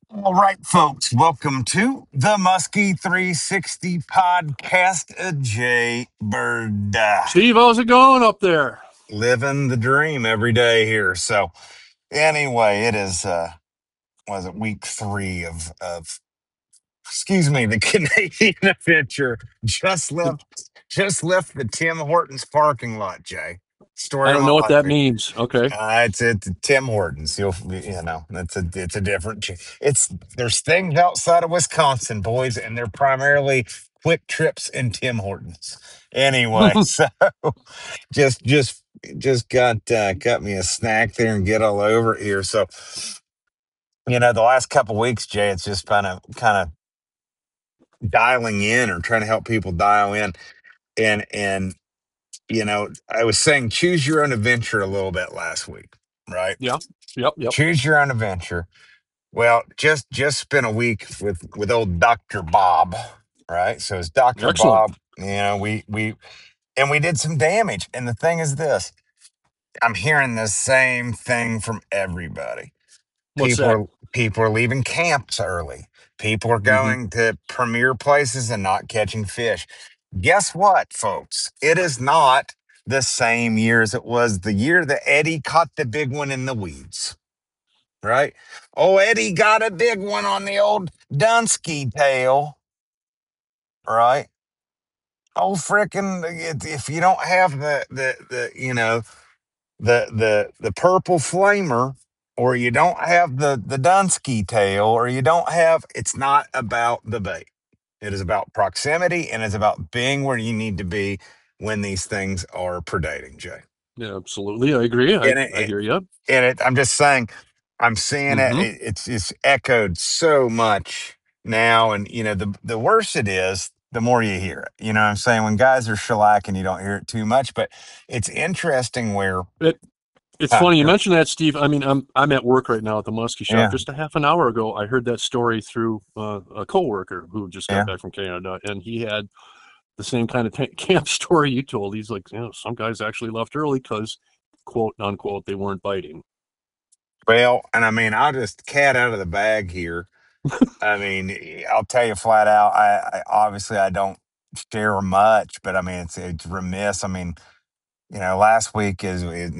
All right, folks, welcome to the Muskie 360 podcast. Jay Bird, Steve, how's it going up there? living the dream every day here. So, anyway, it is, was it week three of excuse me, the Canadian Adventure just left the Tim Hortons parking lot, Jay. I Story of don't my know what life. that means. Okay. It's Tim Hortons. It's a different. It's there's things outside of Wisconsin, boys, and they're primarily quick trips and Tim Hortons. Anyway, so just just just got me a snack there and get all over it here. So the last couple weeks, Jay, it's just kind of dialing in or trying to help people dial in, and I was saying choose your own adventure a little bit last week, right? Yeah. Yep. Choose your own adventure. Well, just spent a week with old Dr. Bob, right? So it's Dr. Excellent. Bob, we did some damage. And the thing is this, I'm hearing the same thing from everybody. What's People that? are people are leaving camps early. People are Hmm. going to premier places and not catching fish. Guess what, folks? It is not the same year as it was the year that Eddie caught the big one in the weeds, right? Oh, Eddie got a big one on the old Dunsky tail, right? Oh, frickin' if you don't have the purple flamer, or you don't have the Dunsky tail, or you don't have, it's not about the bait. It is about proximity, and it's about being where you need to be when these things are predating, Jay. Yeah, absolutely. I agree. I, And I hear you. I'm just saying, I'm seeing it. Hmm. It's echoed so much now, and the worse it is, the more you hear it. You know what I'm saying? When guys are shellacking, you don't hear it too much, but it's interesting where, It it's huh, funny you mentioned that, Steve. I mean, I'm at work right now at the Muskie shop. yeah, Just a half an hour ago, I heard that story through a coworker who just got yeah. back from Canada, and he had the same kind of camp story you told. He's like, some guys actually left early because, quote unquote, they weren't biting. Well, and I mean, I'll just cat out of the bag here. I mean, I'll tell you flat out. I obviously I don't share much, but I mean, it's remiss. I mean, last week is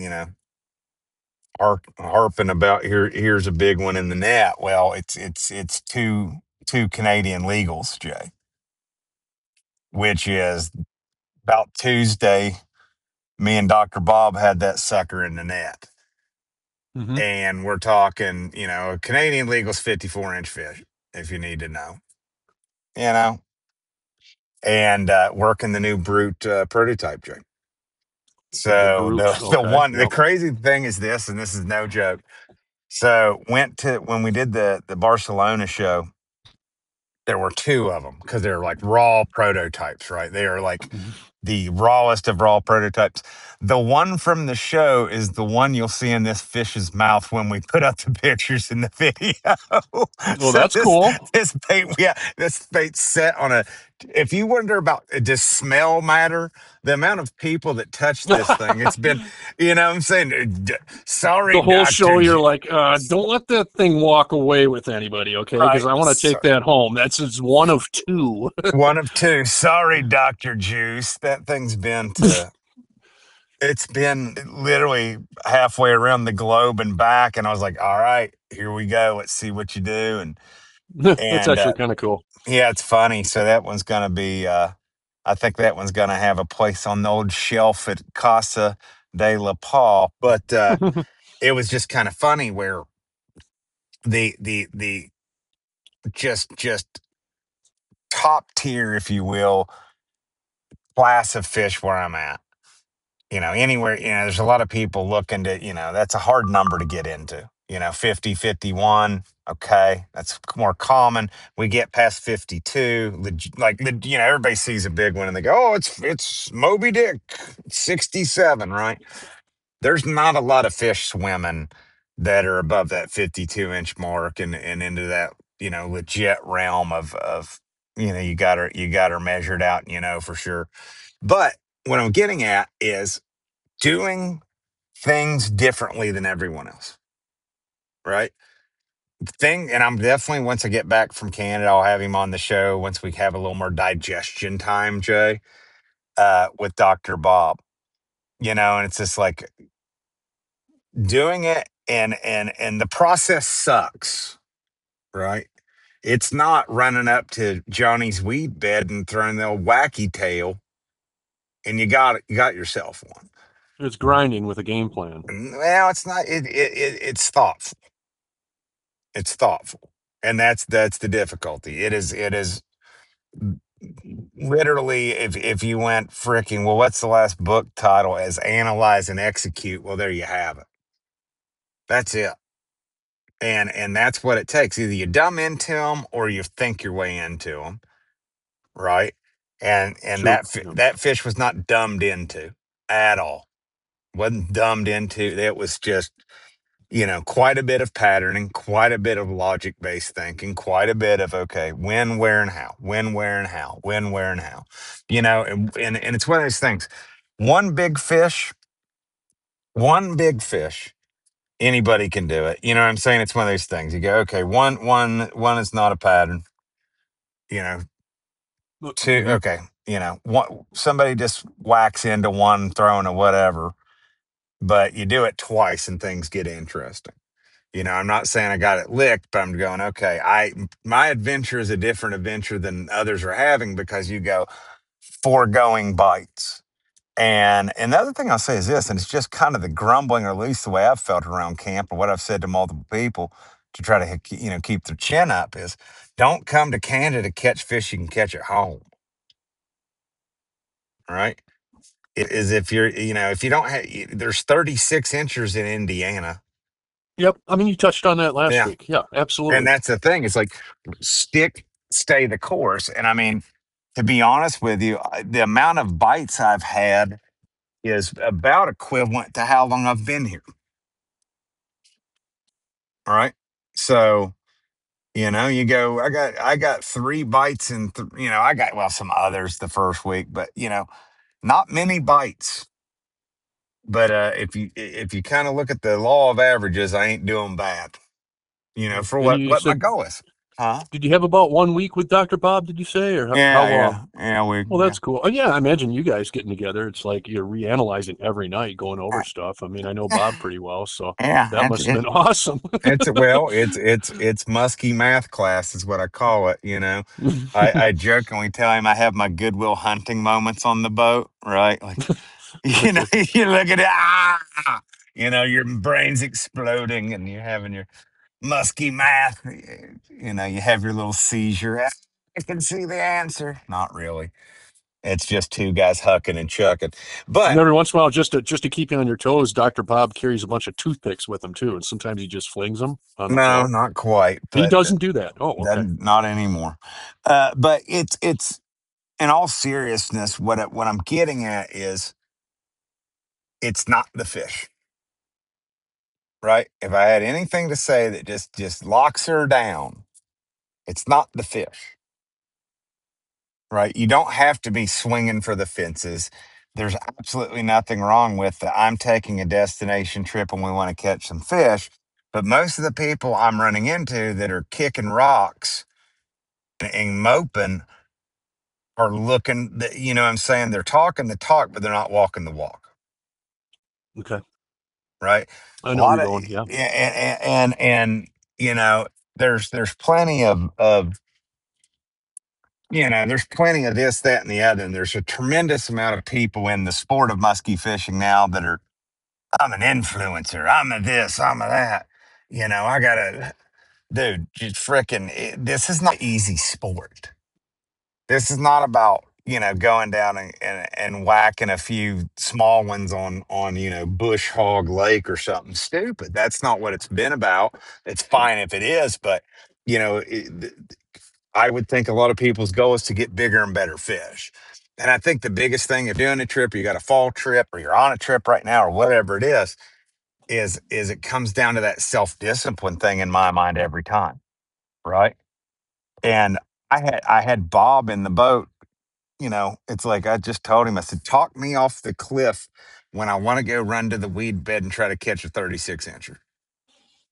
harping about here's a big one in the net. Well, it's two Canadian legals, Jay, which is about Tuesday. Me and Dr. Bob had that sucker in the net. Hmm. And we're talking, Canadian legal's 54-inch fish, if you need to know, you know, and working the new brute prototype jig. The So brute. Okay. the Yep. crazy thing is this, and this is no joke. So went to when we did the Barcelona show, there were two of them because they're like raw prototypes, right? They are like Mhm. the rawest of raw prototypes. The one from the show is the one you'll see in this fish's mouth when we put up the pictures in the video. Oh, So that's cool. this bait, yeah, this bait's set on a. If you wonder about does smell matter, the amount of people that touch this thing, it's been, what I'm saying, sorry, The whole show, Doctor. you're like, don't let that thing walk away with anybody, okay? Because Right. I want to take that home. That's just one of two. One of two. Sorry, Dr. Juice. That thing's been to, it's been literally halfway around the globe and back. And I was like, all right, here we go. Let's see what you do. That's And actually kind of cool. yeah, it's funny. So that one's going to be, I think that one's going to have a place on the old shelf at Casa de la Paul. But it was just kind of funny where the just top tier, if you will, class of fish where I'm at. Anywhere, there's a lot of people looking to, that's a hard number to get into, 50, 51. Okay. That's more common. We get past 52, everybody sees a big one and they go, oh, it's Moby Dick 67, right? There's not a lot of fish swimming that are above that 52-inch mark and into that, legit realm of, you got her measured out, for sure. But what I'm getting at is doing things differently than everyone else, right? thing, and I'm definitely, once I get back from Canada, I'll have him on the show once we have a little more digestion time, Jay, with Dr. Bob. And it's just like doing it, and the process sucks, right? It's not running up to Johnny's weed bed and throwing the old wacky tail, and you got yourself one. It's grinding with a game plan. Well, it's not. It's thoughtful. It's thoughtful, and that's the difficulty. It is literally, if you went freaking, well, what's the last book title, as analyze and execute? Well, there you have it. That's it. And that's what it takes. Either you dumb into them or you think your way into them, right? And True. Yeah. that fish was not dumbed into at all. Wasn't dumbed into. It was just, quite a bit of patterning, quite a bit of logic based thinking, quite a bit of, okay, when, where, and how, when, where, and how, when, where, and how, and it's one of those things. One big fish, one big fish, anybody can do it. You know what I'm saying? It's one of those things. You go, okay, one is not a pattern, you know, two, Mm-hmm. okay, one, somebody just whacks into one throwing or whatever, but you do it twice and things get interesting. I'm not saying I got it licked, but I'm going, okay, my adventure is a different adventure than others are having, because you go foregoing bites. And the other thing I'll say is this, and it's just kind of the grumbling, or at least the way I've felt around camp, or what I've said to multiple people to try to, keep their chin up, is don't come to Canada to catch fish you can catch at home. Right? It is, if you're, if you don't have, there's 36 inches in Indiana. Yep. I mean, you touched on that last Yeah. week. Yeah, And absolutely. that's the thing. It's like, stay the course. And I mean, to be honest with you, the amount of bites I've had is about equivalent to how long I've been here. All right. So, you go, I got 3 bites, and I got, well, some others the first week, but not many bites. But if you kind of look at the law of averages, I ain't doing bad. For And what you what my said, goal is. Huh? did you have about 1 week with Dr. Bob, did you say? Or how Yeah, long? yeah, Well, yeah. that's cool. Yeah, I imagine you guys getting together. It's like you're reanalyzing every night, going over stuff. I mean, I know Bob pretty well, so Yeah, that must have been awesome. it's musky math class is what I call it. I jokingly tell him I have my Goodwill Hunting moments on the boat, right? Like, Gotcha. you look at it, your brain's exploding, and you're having your musky math. You have your little seizure. I can see the answer. Not really. It's just two guys hucking and chucking. And But every once in a while, just to keep you on your toes, Dr. Bob carries a bunch of toothpicks with him too, and sometimes he just flings them on the no, floor. not quite. He But doesn't do that. Oh, okay. not anymore. But it's in all seriousness, what I'm getting at is, it's not the fish, right? If I had anything to say that just locks her down, it's not the fish, right? You don't have to be swinging for the fences. There's absolutely nothing wrong with the, I'm taking a destination trip and we want to catch some fish. But most of the people I'm running into that are kicking rocks and moping are looking, what I'm saying, they're talking the talk, but they're not walking the walk, Okay. right? I A know where lot you're of, going. Yeah. and you know, there's plenty there's plenty of this, that, and the other. And there's a tremendous amount of people in the sport of musky fishing now that are, I'm an influencer, I'm a this, I'm a that. I gotta, dude, just fricking, this is not easy sport. This is not about, going down and whacking a few small ones on, Bush Hog Lake or something stupid. That's not what it's been about. It's fine if it is, but, you know, it, I would think a lot of people's goal is to get bigger and better fish. And I think the biggest thing, if you're doing a trip, or you got a fall trip, or you're on a trip right now, or whatever it is it comes down to that self discipline thing in my mind every time, right? And I had Bob in the boat. It's like I just told him. I said, talk me off the cliff when I want to go run to the weed bed and try to catch a 36 incher.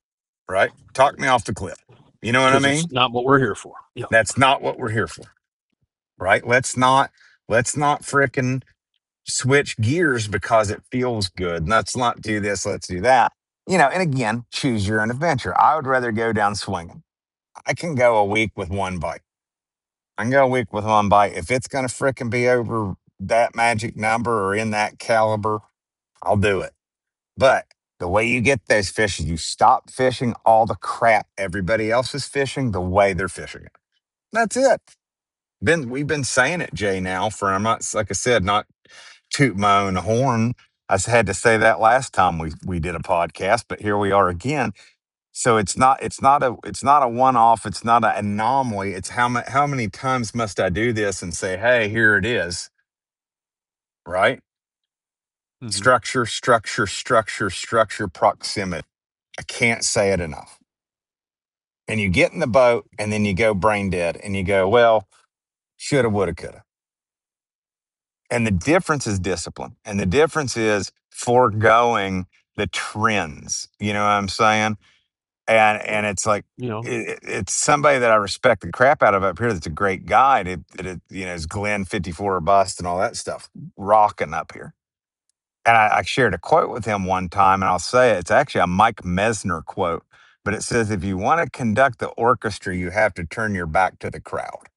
right? Talk me off the cliff. You know what I because it's mean? not what we're here for. Yeah. That's not what we're here for, right? Let's not frickin' switch gears because it feels good. Let's not do this. Let's do that. And again, choose your own adventure. I would rather go down swinging. I can go a week with one bite. I can go a week with one bite. If it's going to frickin' be over that magic number or in that caliber, I'll do it. But the way you get those fish is you stop fishing all the crap everybody else is fishing the way they're fishing it. That's it. We've been saying it, Jay, now for I'm not like I said, not toot my own horn. Had to say that last time we did a podcast, but here we are again. So it's not a one off. It's not an anomaly. It's how many times must I do this and say, hey, here it is, right? Hmm. Structure, structure, structure, structure, proximity. I can't say it enough. And you get in the boat and then you go brain dead and you go, well, shoulda, woulda, coulda. And the difference is discipline. And the difference is foregoing the trends. You know what I'm saying? And it's like You know, it's somebody that I respect the crap out of up here. That's a great guide. Is Glenn 54 or bust and all that stuff rocking up here. And I shared a quote with him one time, and I'll say it. It's actually a Mike Mesner quote, but it says, "If you want to conduct the orchestra, you have to turn your back to the crowd."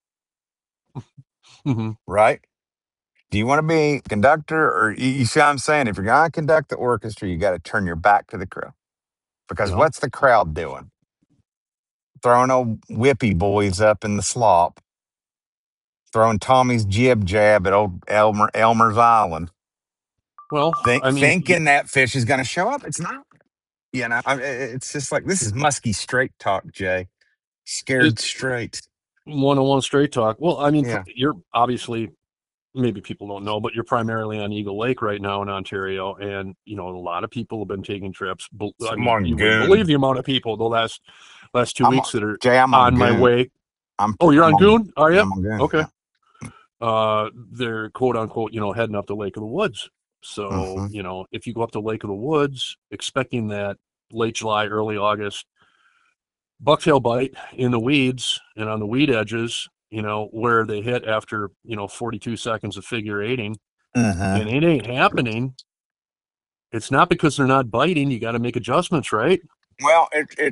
hmm Right? Do you want to be a conductor, or you see what I'm saying? If you're going to conduct the orchestra, you got to turn your back to the crowd because yeah. what's the crowd doing? Throwing old whippy boys up in the slop, throwing Tommy's jib jab at old Elmer's Island, Well, I mean, thinking that fish is going to show up. It's not. It's just like this is musky straight talk, Jay. it Scared straight. one-on-one straight talk. Well, I mean, Yeah. you're obviously, maybe people don't know, but you're primarily on Eagle Lake right now in Ontario, and a lot of people have been taking trips. I I'm mean, on you wouldn't goon. believe the amount of people the last two I'm weeks that are Jay. I'm on on my goon. way. Oh, you're I'm on on. Goon, are Yeah, you? I'm on goon. Okay. Yeah. They're quote unquote, heading up the Lake of the Woods. So, Hmm. if you go up to Lake of the Woods, expecting that late July, early August bucktail bite in the weeds and on the weed edges, where they hit after, 42 seconds of figure eighting, Hmm. and it ain't happening. It's not because they're not biting. You got to make adjustments, right? Well,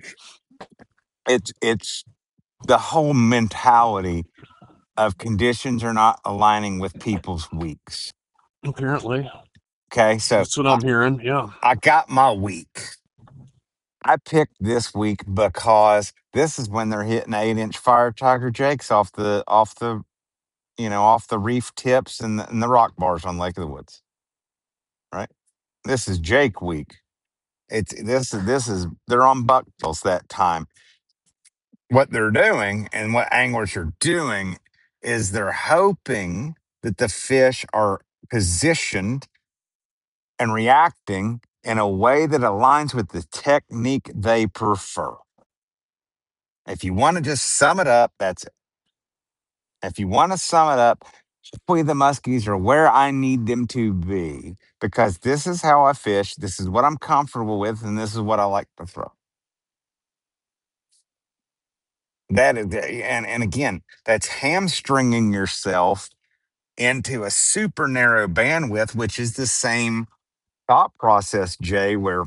it's the whole mentality of conditions are not aligning with people's weeks. Apparently. Okay, so That's what I'm hearing. Yeah. I got my week. I picked this week because this is when they're hitting 8-inch fire tiger jakes off the reef tips and the rock bars on Lake of the Woods. Right. This is Jake week. This is they're on bucktails that time. What they're doing and what anglers are doing is they're hoping that the fish are positioned and reacting in a way that aligns with the technique they prefer. If you want to just sum it up, that's it. If you want to sum it up, hopefully the muskies are where I need them to be because this is how I fish, this is what I'm comfortable with, and this is what I like to throw. And again, that's hamstringing yourself into a super narrow bandwidth, which is the same thought process, Jay, where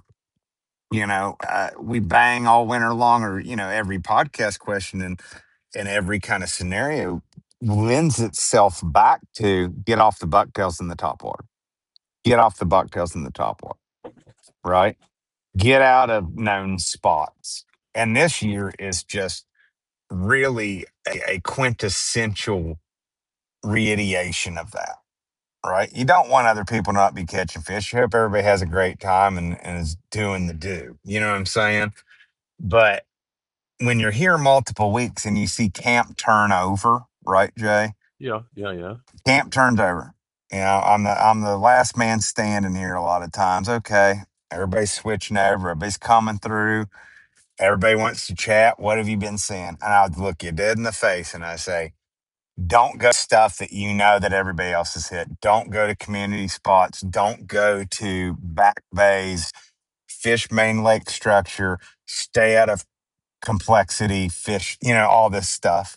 we bang all winter long, or every podcast question and every kind of scenario lends itself back to get off the bucktails in the top water. Get off the bucktails in the top water, right? Get out of known spots. And this year is just really a quintessential reiteration of that, right? You don't want other people not be catching fish. You hope everybody has a great time and is doing the do. You know what I'm saying? But when you're here multiple weeks and you see camp turn over, right, Jay? Yeah. Yeah. Yeah. Camp turned over. I'm the last man standing here a lot of times. Okay. Everybody's switching over, everybody's coming through. Everybody wants to chat. What have you been seeing? And I would look you dead in the face and I say, don't go to stuff that you know that everybody else has hit. Don't go to community spots. Don't go to back bays, fish main lake structure. stay out of complexity, fish, all this stuff.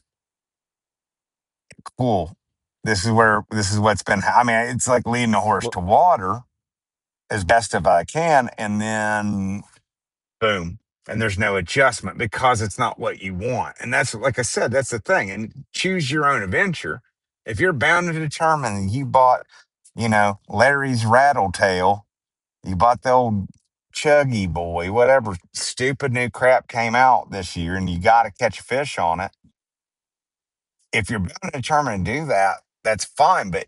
Cool. This is what's been, I mean, it's like leading a horse Well, to water as best as I can. And then boom. And there's no adjustment because it's not what you want. And that's, like I said, that's the thing. And choose your own adventure. If you're bound to determine you bought, Larry's Rattletail, you bought the old Chuggy Boy, whatever stupid new crap came out this year, and you got to catch a fish on it. If you're bound to determine to do that, that's fine. But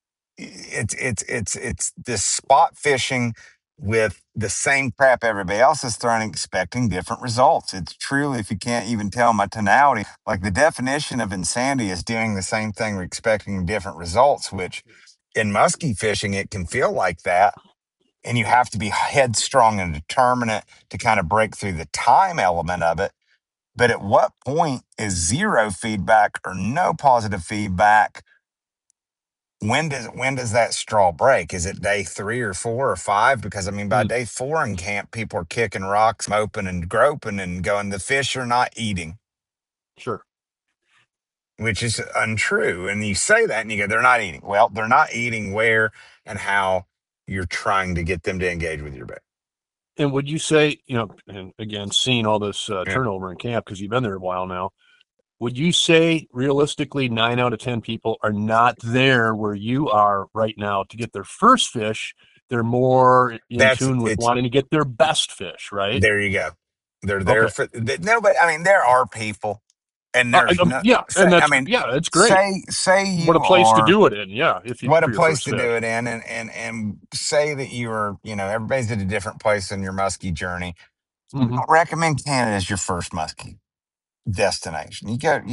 it's this spot fishing with the same crap everybody else is throwing, expecting different results. It's truly, if you can't even tell my tonality, like the definition of insanity is doing the same thing, expecting different results, which in musky fishing, it can feel like that. And you have to be headstrong and determinate to kind of break through the time element of it. But at what point is zero feedback or no positive feedback? When does that straw break? Is it day 3 or 4 or 5? Because I mean, by mm, day 4 in camp, people are kicking rocks, moping and groping and going, the fish are not eating, sure. which is untrue. And you say that and you go, they're not eating. Well, they're not eating where and how you're trying to get them to engage with your bait. And would you say, and again, seeing all this Yeah. turnover in camp because you've been there a while now, would you say realistically 9 out of 10 people are not there where you are right now to get their first fish? They're more in That's tune with it's wanting to get their best fish, right? There you go. They're there Okay. for no, but I mean, there are people, and there's no Yeah, and say. I that's mean, yeah, it's great. say What a you place to are do it in, yeah. If you what a for your place first to do fish. it in, and say that you are, everybody's at a different place in your muskie journey. Hmm. I recommend Canada as your first muskie destination.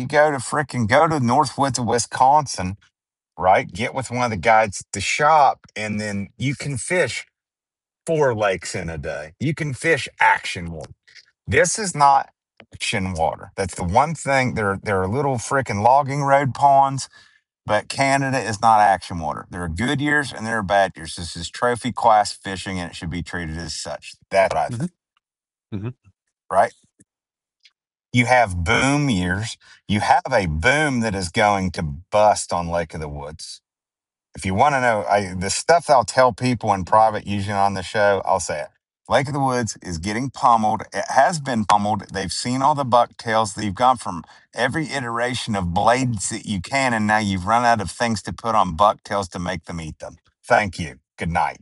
Go to Northwoods of Wisconsin, right? Get with one of the guides at the shop, and then you can fish 4 lakes in a day. You can fish action water. This is not action water. That's the one thing. There are little freaking logging road ponds, but Canada is not action water. There are good years and there are bad years. This is trophy class fishing, and it should be treated as such. That's what I Hmm. think. Hmm. Right? You have boom years. You have a boom that is going to bust on Lake of the Woods. If you want to know the stuff I'll tell people in private, usually on the show, I'll say it. Lake of the Woods is getting pummeled. It has been pummeled. They've seen all the bucktails. They've gone from every iteration of blades that you can, and now you've run out of things to put on bucktails to make them eat them. Thank you. Good night.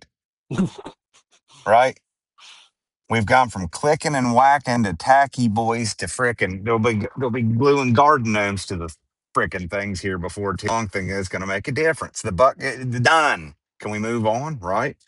Right? We've gone from clicking and whacking to tacky boys to frickin' they'll be gluing garden gnomes to the frickin' things here before too long. Thing is going to make a difference. The buck done. Can we move on? Right?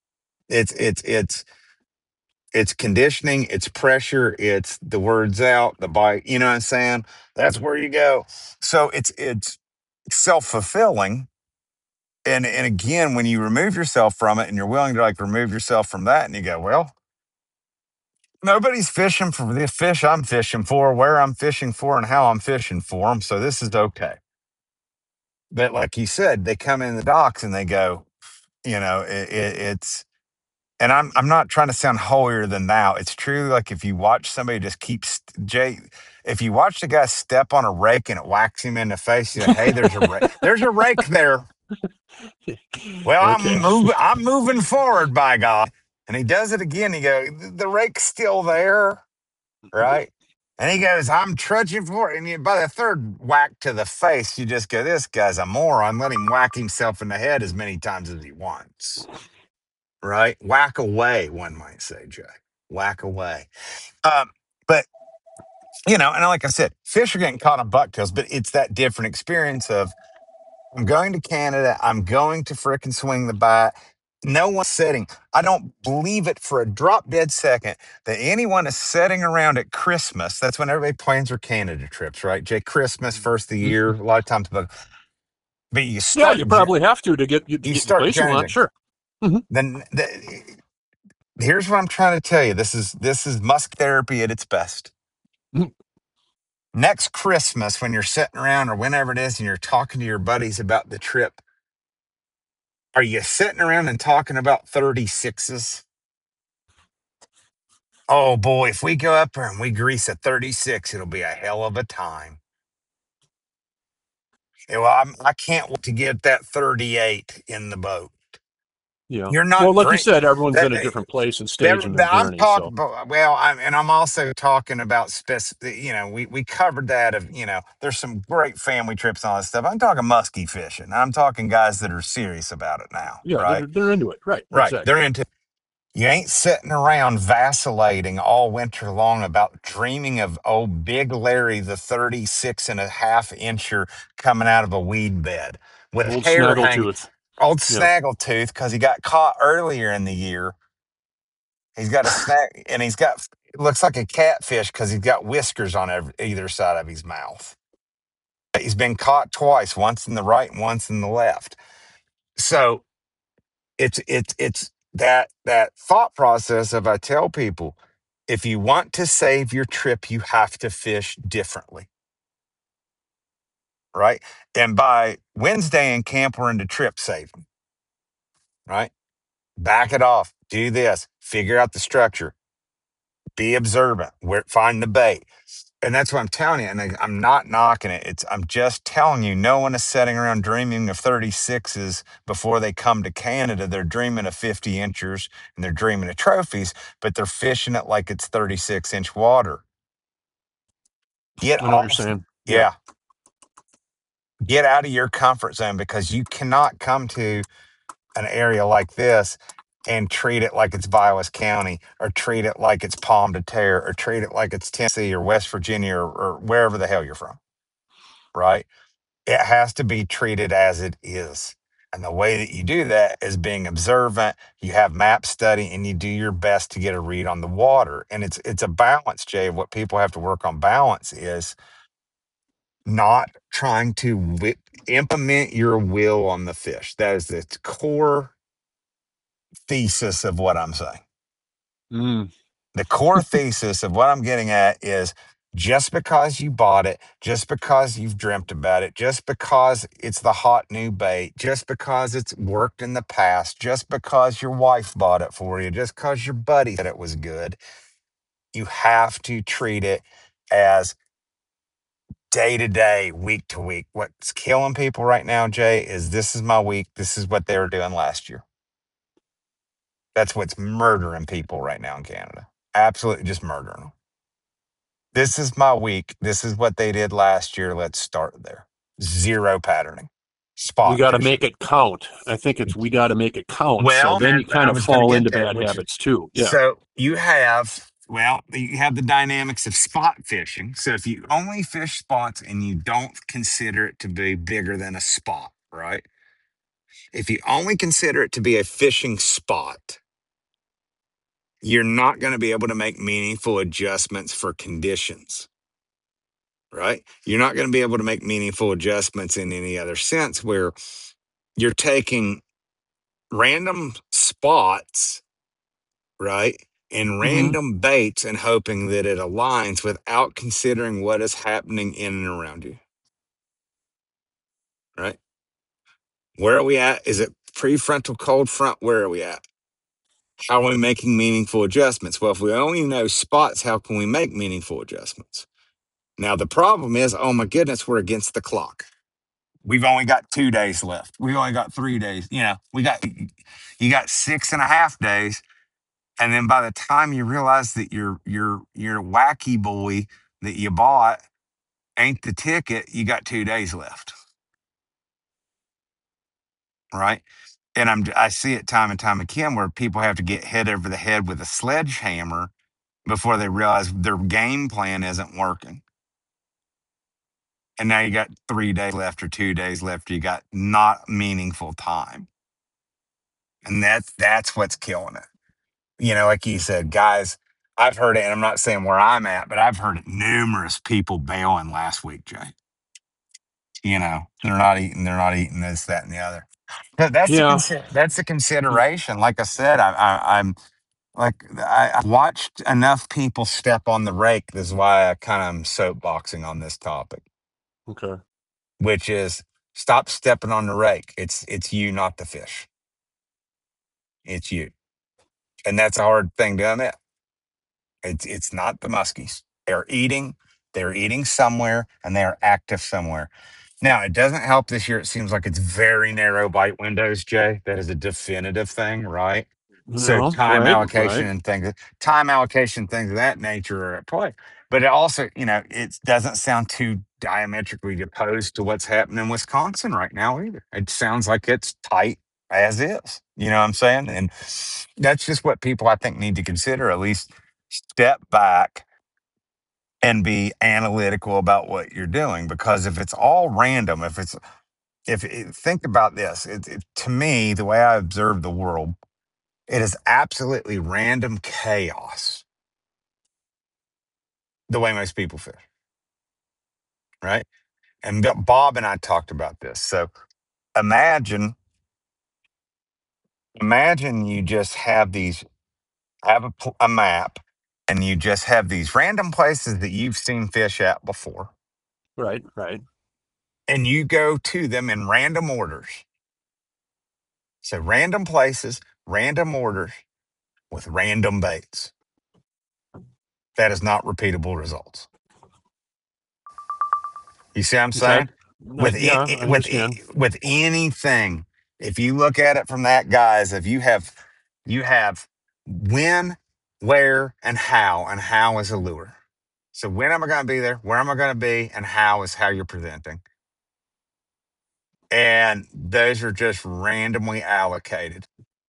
It's conditioning, it's pressure, it's the words out, the bite. You know what I'm saying? That's where you go. So it's self fulfilling. And again, when you remove yourself from it, and you're willing to like remove yourself from that, and you go, well, nobody's fishing for the fish I'm fishing for, where I'm fishing for, and how I'm fishing for them. So this is okay. But like you said, they come in the docks and they go, it's, and I'm not trying to sound holier than thou. It's true. Like if you watch somebody just Jay, if you watch the guy step on a rake and it whacks him in the face, you're like, hey, there's a rake. There's a rake there. Well, Okay. I'm moving forward, by God. And he does it again. He goes, the rake's still there, right? And he goes, I'm trudging for it. And by the third whack to the face, you just go, this guy's a moron. Let him whack himself in the head as many times as he wants, right? Whack away, one might say, Jay. Whack away. But, and like I said, fish are getting caught on bucktails, but it's that different experience of I'm going to Canada. I'm going to frickin' swing the bat. No one's sitting. I don't believe it for a drop dead second that anyone is sitting around at Christmas. That's when everybody plans their Canada trips, right? Jay, Christmas, first of the year, a lot of times, but Yeah, you probably have to you get the start place you want. jonesing. Sure. Hmm. Then here's what I'm trying to tell you. This is musk therapy at its best. Next Christmas, when you're sitting around or whenever it is, and you're talking to your buddies about the trip, are you sitting around and talking about 36s? Oh boy, if we go up there and we grease a 36, it'll be a hell of a time. Yeah, well, I can't wait to get that 38 in the boat. Yeah. You're Well, not like you drink said, everyone's that. in a different place and stage in their I'm journey. talking So about, well, and I'm also talking about specific, we covered that of, there's some great family trips and all that stuff. I'm talking musky fishing. I'm talking guys that are serious about it now, yeah, right? they're into it. Right. Right. They're Exactly. into, you ain't sitting around vacillating all winter long about dreaming of old Big Larry, the 36.5 incher coming out of a weed bed with Old hair hanging, Snaggletooth. old Yeah. Snaggletooth, because he got caught earlier in the year. He's got a snag, and it looks like a catfish because he's got whiskers on either side of his mouth. He's been caught twice, once in the right and once in the left. So it's that thought process of, I tell people, if you want to save your trip, you have to fish differently, right? And by Wednesday in camp, we're into trip saving, right? Back it off, do this, figure out the structure, be observant, find the bait. And that's what I'm telling you. And I'm not knocking it. I'm just telling you, no one is sitting around dreaming of 36s before they come to Canada. They're dreaming of 50 inchers and they're dreaming of trophies, but they're fishing it like it's 36-inch water. Get I know what you're off. saying. Yeah. Yeah. Get out of your comfort zone, because you cannot come to an area like this and treat it like it's Vilas County, or treat it like it's Palm de Terre, or treat it like it's Tennessee or West Virginia, or wherever the hell you're from, right? It has to be treated as it is. And the way that you do that is being observant, you have map study, and you do your best to get a read on the water. And it's a balance, Jay. What people have to work on balance is not trying to implement your will on the fish. That is the core thesis of what I'm saying. Mm. The core thesis of what I'm getting at is, just because you bought it, just because you've dreamt about it, just because it's the hot new bait, just because it's worked in the past, just because your wife bought it for you, just because your buddy said it was good, you have to treat it as day to day, week to week. What's killing people right now, Jay, is this is my week. This is what they were doing last year. That's what's murdering people right now in Canada. Absolutely just murdering them. This is my week. This is what they did last year. Let's start there. Zero patterning, We spot got to fishing. make it count. I think it's we got to make it count. So Well, then you kind I of was going to fall get into there, bad which is, habits too. Yeah. so you have the dynamics of spot fishing. So if you only fish spots and you don't consider it to be bigger than a spot, right? If you only consider it to be a fishing spot, you're not going to be able to make meaningful adjustments for conditions, right? You're not going to be able to make meaningful adjustments in any other sense, where you're taking random spots, right? And Hmm. random baits and hoping that it aligns without considering what is happening in and around you, right? Where are we at? Is it prefrontal cold front? Where are we at? How are we making meaningful adjustments? Well, if we only know spots, how can we make meaningful adjustments? Now, the problem is, oh my goodness, we're against the clock. We've only got 2 days left. We've only got 3 days. You got 6.5 days. And then by the time you realize that your wacky boy that you bought ain't the ticket, you got 2 days left. Right. And I see it time and time again where people have to get hit over the head with a sledgehammer before they realize their game plan isn't working. And now you got 3 days left or 2 days left. You got not meaningful time. And that's what's killing it. Like you said, guys, I've heard it, and I'm not saying where I'm at, but I've heard it, numerous people bailing last week, Jay. They're not eating this, that, and the other. Yeah. That's a consideration. Like I said, I've watched enough people step on the rake. This is why I kind of am soapboxing on this topic, Okay. which is, stop stepping on the rake. It's you, not the fish. It's you, and that's a hard thing to admit. It's not the muskies. They're eating somewhere, and they are active somewhere. Now, it doesn't help this year. It seems like it's very narrow bite windows, Jay. That is a definitive thing, right? So No, right, right. time allocation, things of that nature are at play. But it also, it doesn't sound too diametrically opposed to what's happening in Wisconsin right now either. It sounds like it's tight as is. You know what I'm saying? And that's just what people I think need to consider. At least step back and be analytical about what you're doing. Because if it's all random, think about this, to me, the way I observe the world, it is absolutely random chaos the way most people fish, right? And Bob and I talked about this. So imagine, imagine you just have a map, and you just have these random places that you've seen fish at before, Right, right. and you go to them in random orders. So random places, random orders with random baits. That is not repeatable results. You see what I'm Okay. saying? With Yeah, I understand. with anything, if you look at it from that, guys, if you have when, where, and how is a lure. So when am I going to be there? Where am I going to be? And how is how you're presenting. And those are just randomly allocated.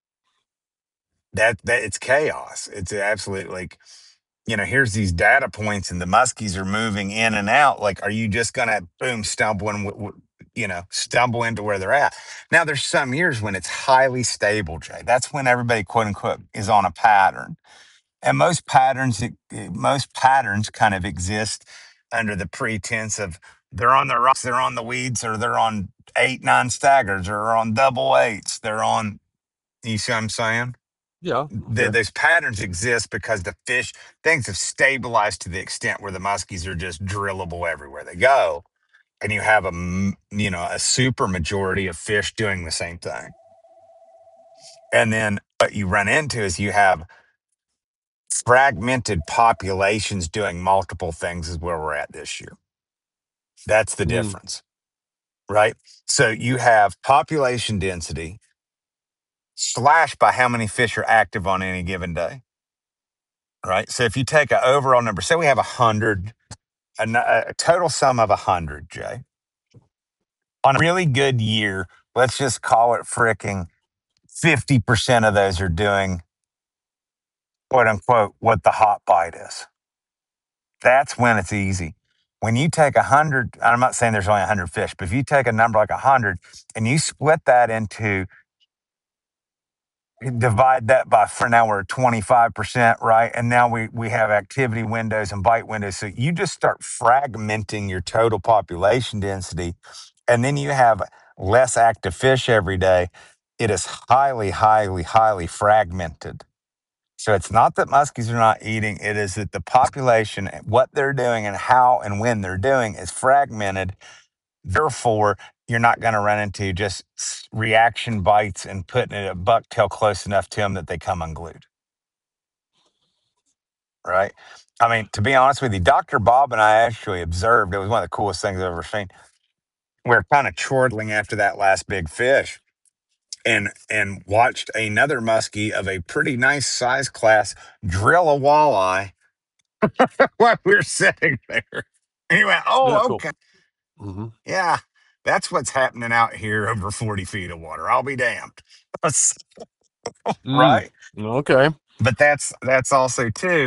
That it's chaos. It's absolute, like, here's these data points, and the muskies are moving in and out. Like, are you just going to boom stumble and stumble into where they're at? Now, there's some years when it's highly stable, Jay. That's when everybody, quote unquote, is on a pattern, and most patterns kind of exist under the pretense of they're on the rocks, they're on the weeds, or they're on 8, 9 staggers, or on double eights. They're on. You see what I'm saying? Yeah, okay. Those patterns exist because things have stabilized to the extent where the muskies are just drillable everywhere they go, and you have a super majority of fish doing the same thing. And then what you run into is you have fragmented populations doing multiple things, is where we're at this year. That's the Mm, difference, right? So you have population density slashed by how many fish are active on any given day, right? So if you take an overall number, say we have 100, a total sum of 100, Jay. On a really good year, let's just call it fricking 50% of those are doing, quote unquote, what the hot bite is. That's when it's easy. When you take 100, I'm not saying there's only 100 fish, but if you take a number like 100 and you split that into, divide that by, for now we're at 25%, right? And now we have activity windows and bite windows. So you just start fragmenting your total population density, and then you have less active fish every day. It is highly, highly, highly fragmented. So it's not that muskies are not eating, it is that the population, what they're doing and how and when they're doing, is fragmented. Therefore, you're not going to run into just reaction bites and putting a bucktail close enough to them that they come unglued. Right? I mean, to be honest with you, Dr. Bob and I actually observed, it was one of the coolest things I've ever seen. We're kind of chortling after that last big fish, and watched another muskie of a pretty nice size class drill a walleye while we were sitting there. Anyway, yeah, oh, cool. okay. Hmm. Yeah, that's what's happening out here over 40 feet of water. I'll be damned. Mm, Right? okay. But that's also too,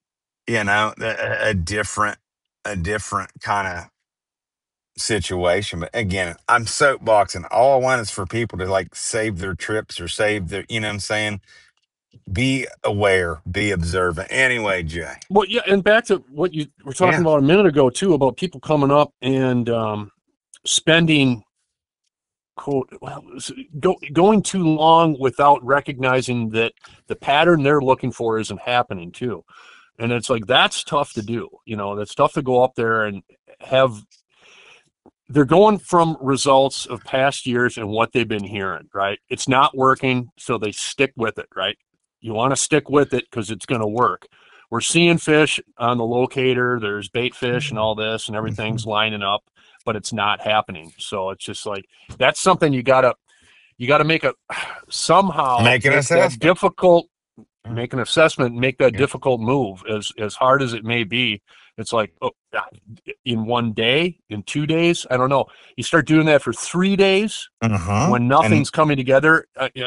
a different kind of situation. But again, I'm soapboxing. All I want is for people to, like, save their trips, or save their, you know what I'm saying? Be aware, be observant. Anyway, Jay. Well, yeah, and back to what you were talking Yeah. about a minute ago too, about people coming up and spending quote well, going too long without recognizing that the pattern they're looking for isn't happening too. And it's like that's tough to do. That's tough to go up there and have. They're going from results of past years and what they've been hearing, right? It's not working, so they stick with it, right? You want to stick with it because it's going to work. we're seeing fish on the locator. There's bait fish and all this, and everything's lining up, but it's not happening. So it's just like that's something you gotta make a somehow Make an make that assessment. difficult, Mm. make an assessment, make that Yeah. difficult move as hard as it may be. It's like, oh, in 1 day, in 2 days, I don't know. You start doing that for 3 days Mm-hmm. when nothing's coming together.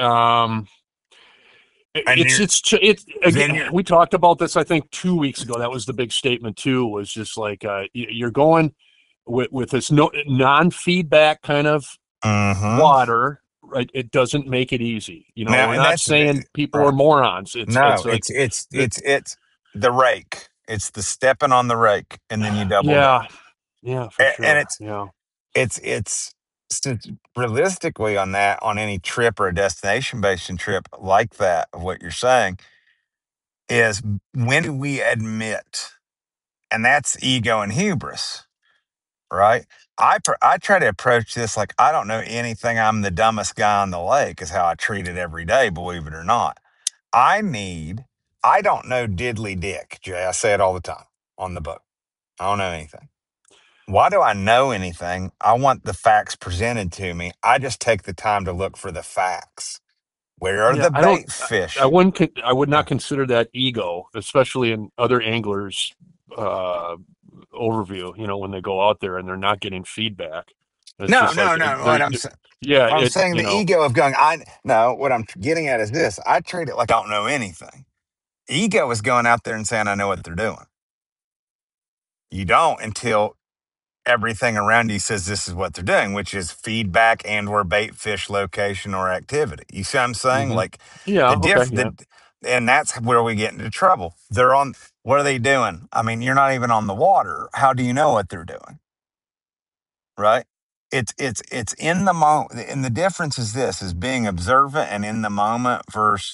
And It's then again, you're we talked about this I think 2 weeks ago. That was the big statement too, was just like you're going with this no non-feedback kind of mm-hmm. water, right? It doesn't make it easy. Now, We're and not that's saying people are right. morons. It's No, like it's the rake. It's the stepping on the rake, and then you double yeah, down. yeah, for And sure. Yeah. it's realistically on that, on any trip or a destination based trip like that of what you're saying, is when do we admit, and that's ego and hubris, right? I try to approach this like I don't know anything. I'm the dumbest guy on the lake is how I treat it every day, believe it or not. I need, I don't know diddly dick, Jay. I say it all the time on the boat. I don't know anything. Why do I know anything? I want the facts presented to me. I just take the time to look for the facts. Where are Yeah, the I don't. bait I fish? wouldn't. I would Yeah. not consider that ego, especially in other anglers' uh, overview. When they go out there and they're not getting feedback, it's No, just no, like no. they're. Yeah, What I'm saying, you the know. ego of going, I no, what I'm getting at is this. I treat it like I don't know anything. Ego is going out there and saying, I know what they're doing. You don't until everything around you says this is what they're doing, which is feedback and or bait fish location or activity. You see what I'm saying? Hmm. Like Yeah. the Okay. diff Yeah. the and that's where we get into trouble. They're on, what are they doing? I mean, you're not even on the water. How do you know what they're doing? Right? It's in the moment, and the difference is this is being observant and in the moment versus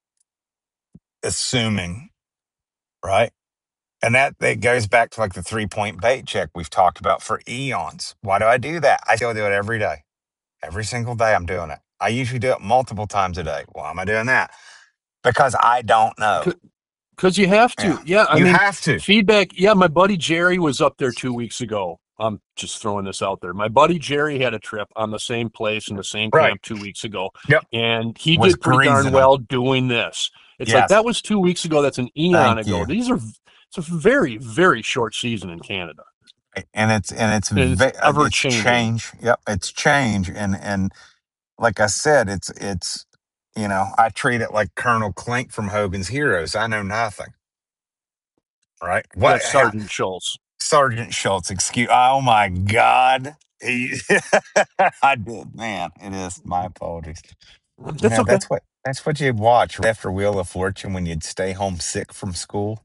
assuming, right? And that goes back to like the 3 point bait check we've talked about for eons. Why do I do that? I still do it every day. Every single day I'm doing it. I usually do it multiple times a day. Why am I doing that? Because I don't know. Because you have Yeah. to. Yeah. I You mean, have to. feedback. Yeah. My buddy Jerry was up there 2 weeks ago. I'm just throwing this out there. My buddy Jerry had a trip on the same place in the same Right. camp 2 weeks ago, Yep. and he Was did pretty darn greasing them. well doing this. It's like Yes. that was 2 weeks ago. That's an eon Thank ago. you. It's a very, very short season in Canada, And and it's ever it's changing. change. Yep. It's change. And like I said, it's, I treat it like Colonel Klink from Hogan's Heroes. I know nothing. Right. That's Sergeant Schultz. Sergeant Schultz, excuse. Oh my God. I did, man. It is. My apologies. That's okay. That's what you'd watch after Wheel of Fortune when you'd stay home sick from school,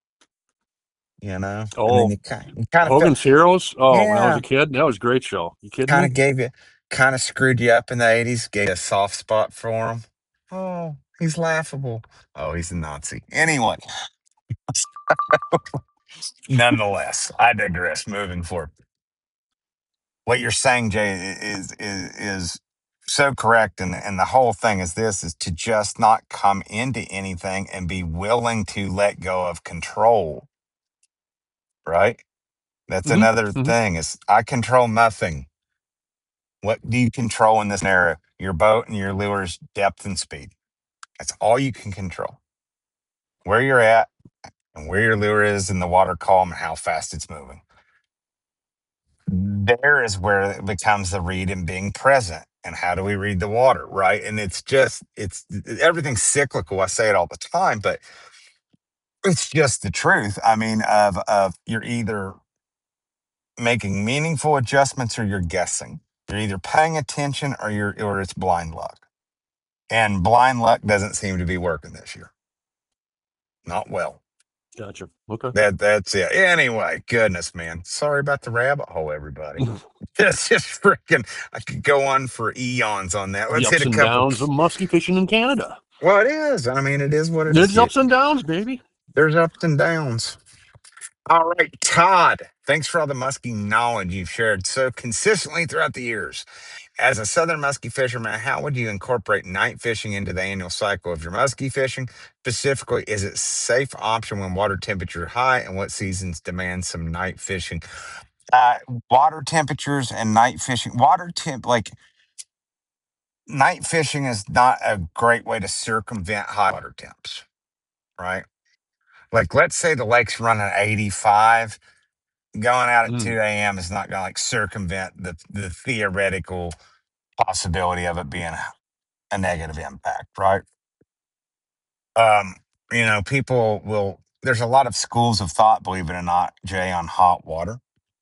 and then Oh, you kind of felt, Hogan's Heroes. Oh, when I was yeah, a kid, that was a great show. You kidding kind me? of gave you, kind of screwed you up in the '80s, gave you a soft spot for him. Oh, he's laughable. Oh, he's a Nazi. Anyway, nonetheless, I digress. Moving forward, what you're saying, Jay, is so correct, and the whole thing is this: is to just not come into anything and be willing to let go of control. Right? That's Hmm. another Hmm. thing. Is I control nothing. What do you control in this scenario? Your boat and your lure's depth and speed. That's all you can control. Where you're at and where your lure is in the water column and how fast it's moving. There is where it becomes the read and being present. And how do we read the water, right? And it's everything's cyclical. I say it all the time, but it's just the truth. I mean, of you're either making meaningful adjustments or you're guessing. You're either paying attention or it's blind luck. And blind luck doesn't seem to be working this year. Not well. Gotcha. Okay. That's it. Anyway, goodness, man. Sorry about the rabbit hole, everybody. It's just freaking. I could go on for eons on that. The Let's hit ups a and couple. downs of musky fishing in Canada. Well, it is. I mean, it is what it is. There's ups and downs, baby. There's ups and downs. All right, Todd. Thanks for all the muskie knowledge you've shared so consistently throughout the years. As a southern muskie fisherman, how would you incorporate night fishing into the annual cycle of your muskie fishing? Specifically, is it safe option when water temperature is high, and what seasons demand some night fishing? Uh, Water temperatures and night fishing. Like night fishing is not a great way to circumvent high water temps, right? Like, let's say the lake's running 85. Going out at Mm. 2 a.m. is not going to like circumvent the theoretical possibility of it being a negative impact, right? Um, People will. There's a lot of schools of thought, believe it or not, Jay, on hot water.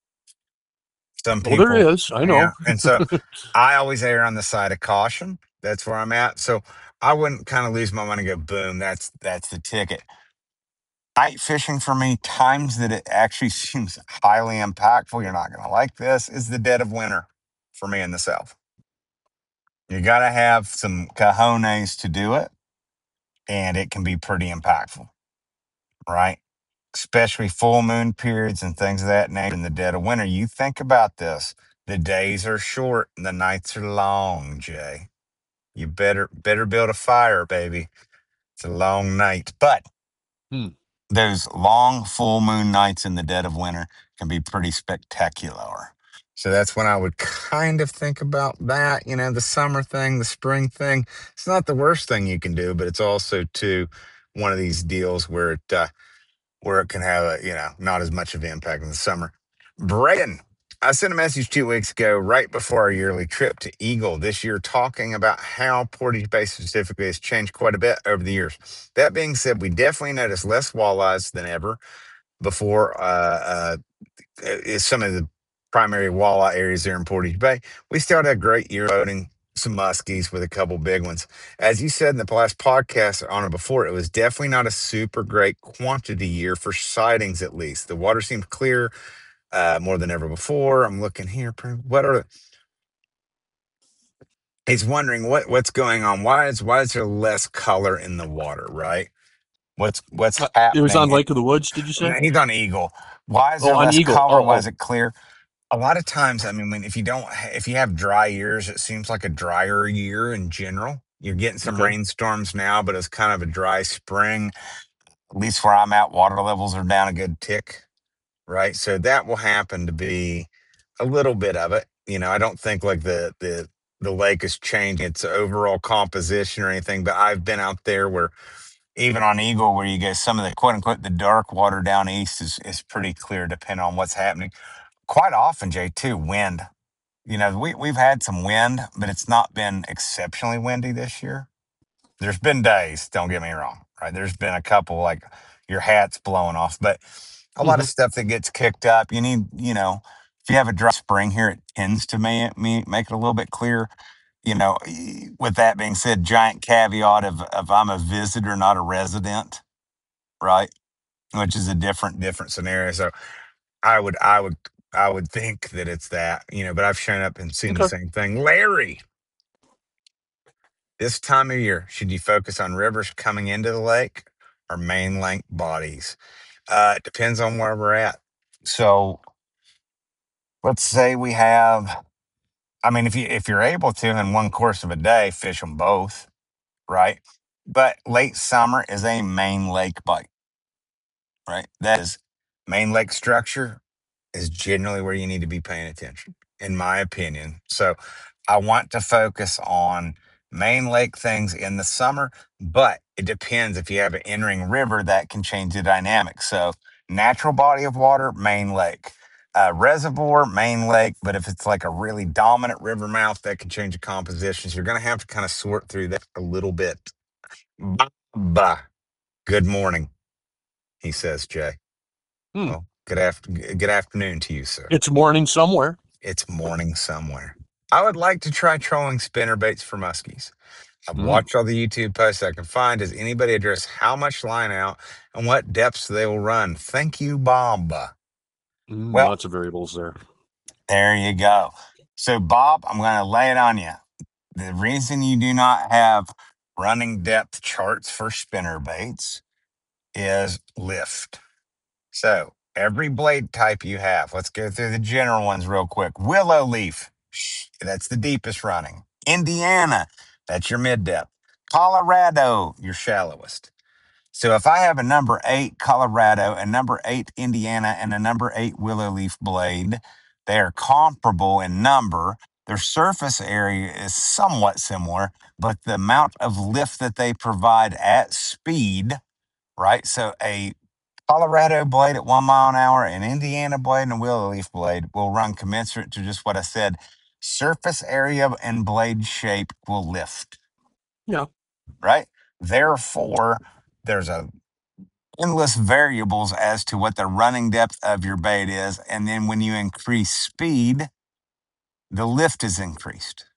Some Oh, there people, is. I know. yeah, and so I always err on the side of caution. That's where I'm at. So I wouldn't kind of lose my money and go, boom, that's the ticket. Night fishing for me, times that it actually seems highly impactful, you're not going to like this, is the dead of winter for me in the South. You got to have some cojones to do it, and it can be pretty impactful, right? Especially full moon periods and things of that nature in the dead of winter. You think about this. The days are short and the nights are long, Jay. You better build a fire, baby. It's a long night. But Hmm. those long full moon nights in the dead of winter can be pretty spectacular. So that's when I would kind of think about that. The summer thing, the spring thing. It's not the worst thing you can do, but it's also too one of these deals where it can have not as much of an impact in the summer. Braden, I sent a message 2 weeks ago, right before our yearly trip to Eagle this year, talking about how Portage Bay specifically has changed quite a bit over the years. That being said, we definitely noticed less walleyes than ever before. Is some of the primary walleye areas there in Portage Bay. We still had a great year boating some muskies with a couple big ones. As you said in the last podcast on it before, it was definitely not a super great quantity year for sightings, at least. The water seemed clear more than ever before. I'm looking here. What are he's wondering what's going on? Why is there less color in the water, right? What's It was on happening? Lake of the Woods, did you say? He's on Eagle. Why is Oh, there on less Eagle. color? Oh, Why oh. is it clear? A lot of times, I mean, if you have dry years, it seems like a drier year in general. You're getting some Okay. rainstorms now, but it's kind of a dry spring. At least where I'm at, water levels are down a good tick, right? So that will happen to be a little bit of it. I don't think like the lake is changing its overall composition or anything, but I've been out there where even on Eagle, where you get some of the quote unquote the dark water down east is pretty clear depending on what's happening. Quite often, Jay, too, wind. We've had some wind, but it's not been exceptionally windy this year. There's been days, don't get me wrong, right? There's been a couple like your hat's blowing off, but a lot of Hmm. stuff that gets kicked up. You need, if you have a dry spring here, it tends to make it a little bit clear. With that being said, giant caveat of I'm a visitor, not a resident, right? Which is a different scenario. So I would I would I would think that it's that, but I've shown up and seen the Okay. same thing. Larry, this time of year, should you focus on rivers coming into the lake or main lake bodies? It depends on where we're at. So let's say we have, I mean, if you're able to in one course of a day, fish them both, right? But late summer is a main lake bite, right? That is main lake structure is generally where you need to be paying attention, in my opinion. So I want to focus on main lake things in the summer, but it depends. If you have an entering river, that can change the dynamic. So natural body of water, main lake. Reservoir, main lake, but if it's like a really dominant river mouth, that can change the compositions. You're going to have to kind of sort through that a little bit. Bah. Good morning, he says, Jay. Hmm. Well, good afternoon to you, sir. It's morning somewhere. It's morning somewhere. I would like to try trolling spinner baits for muskies. I've Hmm. watched all the YouTube posts I can find. Does anybody address how much line out and what depths they will run? Thank you, Bob. Well, Lots of variables there. there you go. So, Bob, I'm going to lay it on you. The reason you do not have running depth charts for spinner baits is lift. So, Every blade type you have. Let's go through the general ones real quick. Willow leaf, that's the deepest running. Indiana, that's your mid depth. Colorado, your shallowest. So if I have a number 8 Colorado, a number 8 Indiana, and a number 8 willow leaf blade, they are comparable in number. Their surface area is somewhat similar, but the amount of lift that they provide at speed, right? So a Colorado blade at 1 mile an hour, an Indiana blade, and a willow leaf blade will run commensurate to just what I said. Surface area and blade shape will lift, Yeah. right? Therefore, there's a endless variables as to what the running depth of your bait is. And then when you increase speed, the lift is increased,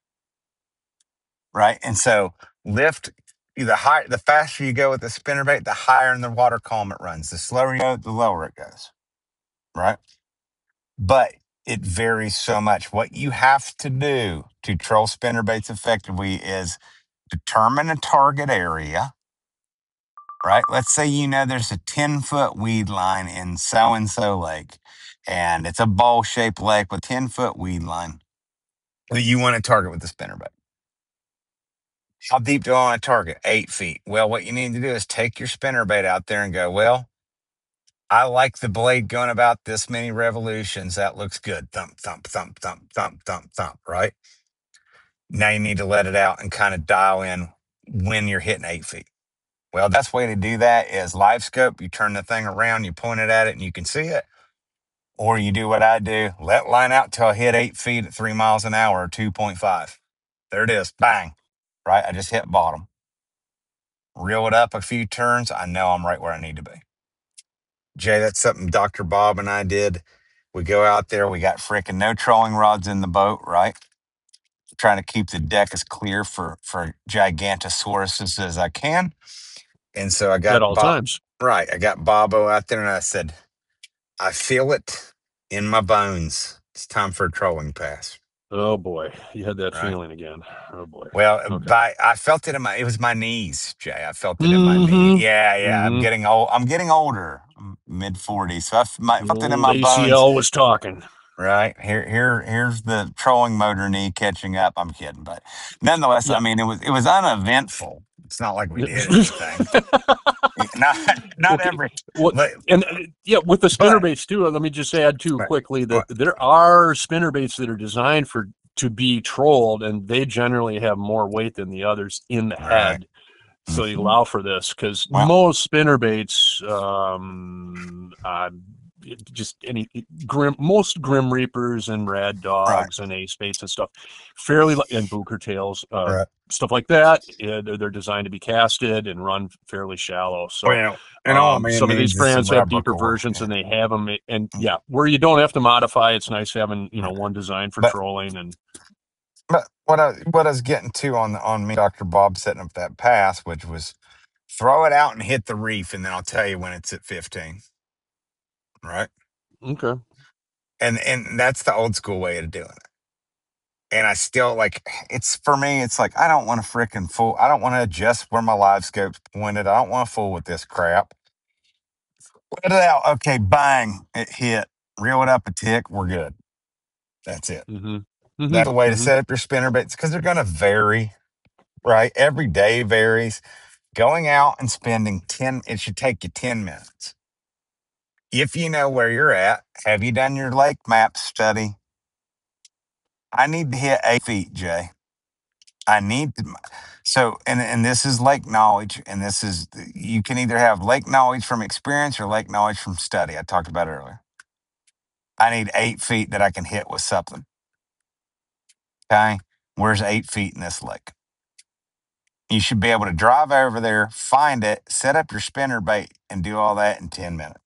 right? And so lift, the faster you go with the spinnerbait, the higher in the water column it runs. The slower you go, the lower it goes, right? But it varies so much. What you have to do to troll spinnerbaits effectively is determine a target area, right? Let's say there's a 10-foot weed line in so and so lake, and it's a bowl shaped lake with 10-foot weed line that you want to target with the spinnerbait. How deep do I want to target? 8 feet. Well, what you need to do is take your spinnerbait out there and go, well, I like the blade going about this many revolutions. That looks good. Thump, thump, thump, thump, thump, thump, thump, right? Now you need to let it out and kind of dial in when you're hitting 8 feet. Well, that's way to do that is live scope. You turn the thing around, you point it at it, and you can see it. Or you do what I do, let line out till I hit 8 feet at 3 miles an hour or 2.5. There it is. Bang. Right? I just hit bottom. Reel it up a few turns. I know I'm right where I need to be. Jay, that's something Dr. Bob and I did. We go out there, we got freaking no trolling rods in the boat, right? Trying to keep the deck as clear for Gigantosauruses as I can. And so I At got all times. right. I got Bobo out there and I said, I feel it in my bones. It's time for a trolling pass. Oh boy, you had that Right. feeling again. Oh boy. Well, Okay. I felt it it was my knees, Jay. I felt it in my knee. Mm-hmm. Yeah, yeah. I'm Mm-hmm. getting old. I'm getting older. I'm mid-40s. So The felt it in old my bones. ACL was talking. Right. Here's the trolling motor knee catching up. I'm kidding. But nonetheless, I Yeah. mean, it was uneventful. It's not like we did anything. Not, not Okay. every, What but, and yeah, with the spinner but, baits too. Let me just add too but, quickly that but there are spinner baits that are designed for to be trolled, and they generally have more weight than the others in the right. head. So you Mhm. allow for this because Well, most spinner baits, just most Grim Reapers and Rad right. Dogs and Ace baits and stuff, fairly and Booker Tails, Right. stuff like that. They're designed to be casted and run fairly shallow. So Well, and all man some of these needs is some brands have rubber deeper core. versions, Yeah. and they have them. And Mm. yeah, where you don't have to modify, it's nice having Right. one design for But trolling and. what I was getting to on me, Dr. Bob setting up that pass, which was throw it out and hit the reef, and then I'll tell you when it's at 15. Right. Okay. And that's the old school way of doing it. And I still like it's for me, it's like I don't want to freaking fool. I don't want to adjust where my live scope's pointed. I don't want to fool with this crap. Let it out. Okay, bang. It hit. Reel it up a tick. We're good. That's it. Mm-hmm. Mm-hmm. That's a way to Mm-hmm. set up your spinner baits because they're gonna vary, right? Every day varies. Going out and spending 10, it should take you 10 minutes. If you know where you're at, have you done your lake map study? I need to hit 8 feet, Jay. I need to. So, and this is lake knowledge, and this is you can either have lake knowledge from experience or lake knowledge from study. I talked about it earlier. I need 8 feet that I can hit with something. Okay, where's 8 feet in this lake? You should be able to drive over there, find it, set up your spinner bait, and do all that in 10 minutes.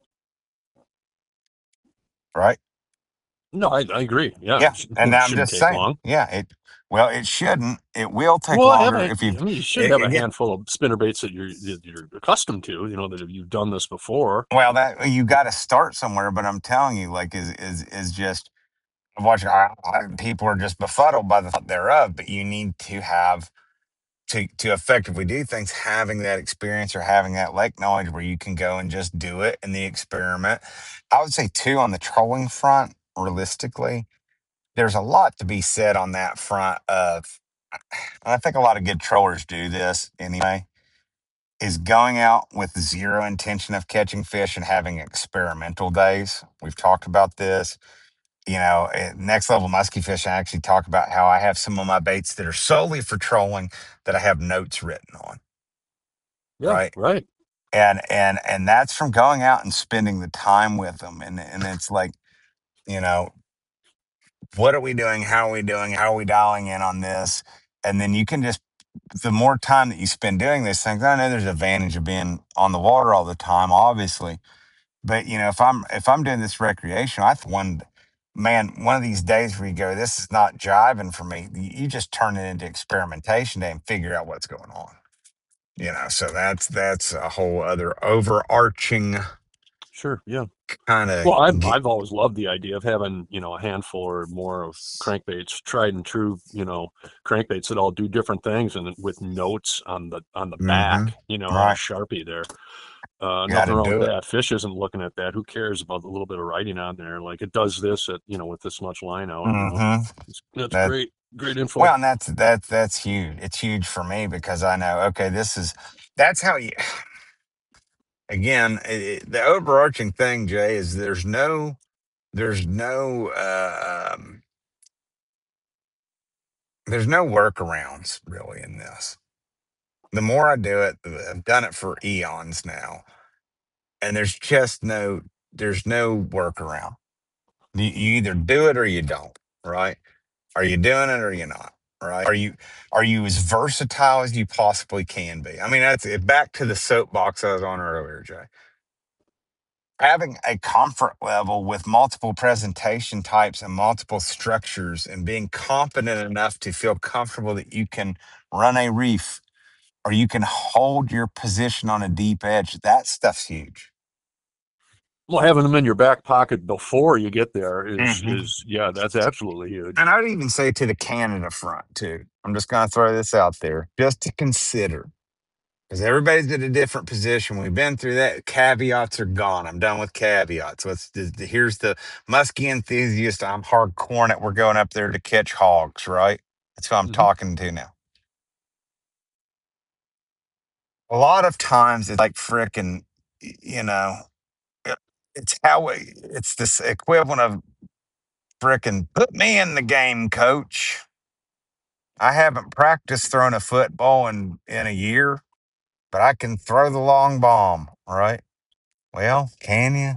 Right? No, I agree. Yeah, Yeah, and it I'm shouldn't just take saying. long. Yeah, it shouldn't. It will take Well, longer if you. I mean, you should have a Again, handful of spinner baits that you're accustomed to. That you've done this before. well, that you got to start somewhere. But I'm telling you, like, is just I'm watching. People are just befuddled by the thought thereof. But you need to have to effectively do things, having that experience or having that lake knowledge where you can go and just do it in the experiment. I would say too, on the trolling front, realistically, there's a lot to be said on that front of, and I think a lot of good trollers do this anyway, is going out with zero intention of catching fish and having experimental days. We've talked about this. Next level musky fish, I actually talk about how I have some of my baits that are solely for trolling that I have notes written on, Yeah, right? right. And that's from going out and spending the time with them. And it's like, you know, what are we doing? How are we doing? How are we dialing in on this? And then you can just, the more time that you spend doing these things, I know there's an advantage of being on the water all the time, obviously. But if I'm doing this recreational, I one man, one of these days where you go, this is not jiving for me. You just turn it into experimentation day and figure out what's going on. So that's a whole other overarching Sure. Yeah. kind of Well, I've always loved the idea of having, a handful or more of crankbaits, tried and true, crankbaits that all do different things, and with notes on the mm-hmm. back, on a Right. Sharpie there. Got Nothing to wrong with do it. that. Fish isn't looking at that. Who cares about a little bit of writing on there? Like it does this at, with this much line out. Mm-hmm. That's That great. Great info. well, and that's huge. It's huge for me because I know, okay, that's how you, again, the overarching thing, Jay, is there's no there's no workarounds really in this. The more I do it, I've done it for eons now, and there's no workaround. You either do it or you don't, right? Are you doing it or you're not? Right? Are you as versatile as you possibly can be? I mean, that's it. Back to the soapbox I was on earlier, Jay. Having a comfort level with multiple presentation types and multiple structures and being confident enough to feel comfortable that you can run a reef or you can hold your position on a deep edge, that stuff's huge. Well, having them in your back pocket before you get there is Hmm. is yeah, that's absolutely And huge. I'd even say to the Canada front, too. I'm just going to throw this out there just to consider because everybody's at a different position. We've been through that. Caveats are gone. I'm done with caveats. Here's the muskie enthusiast. I'm hardcore it. We're going up there to catch hogs, right? That's who I'm Hmm. talking to now. A lot of times it's like freaking, you know, it- it's this equivalent of freaking put me in the game, coach. I haven't practiced throwing a football in a year, but I can throw the long bomb, right? Well, can you?